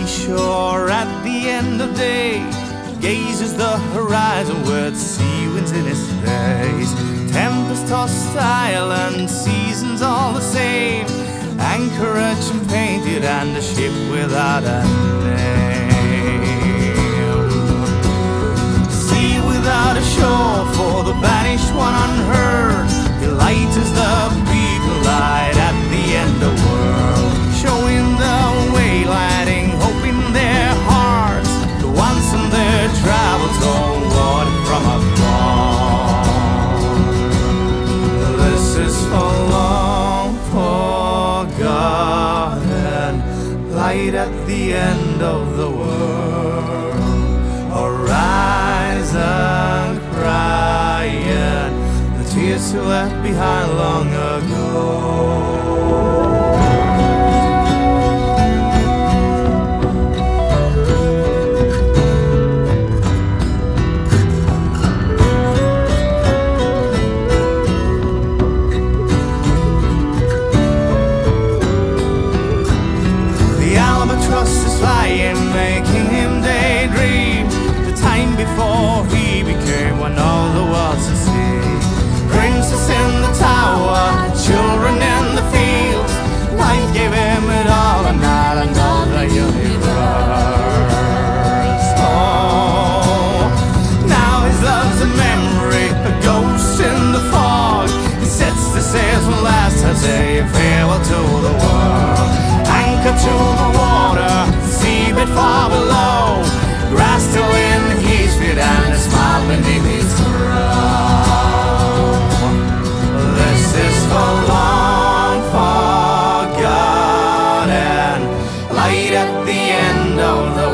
seashore at the end of day, gazes the horizon with sea winds in his face. Tempest-tossed island, seasons all the same, anchorage and painted and a ship without a name. Sea without a shore for the banished one unheard, he lightens the beacon light at the end of world, showing the way, lighting hope in their hearts, the ones on their travels homeward from afar. This is for long forgotten, light at the end of the world, horizon crying, the tears you left behind long ago. Making him daydream the time before he became one of the worlds to see. Princess in the tower, children in the fields, life gave him it all and not another universe. Oh, now his love's a memory, a ghost in the fog. He sets the sails one last time, saying farewell to the world. Anchor to the water, seabed far below, grass still in his feet and a smile beneath his brow. This is for long forgotten, light at the end of the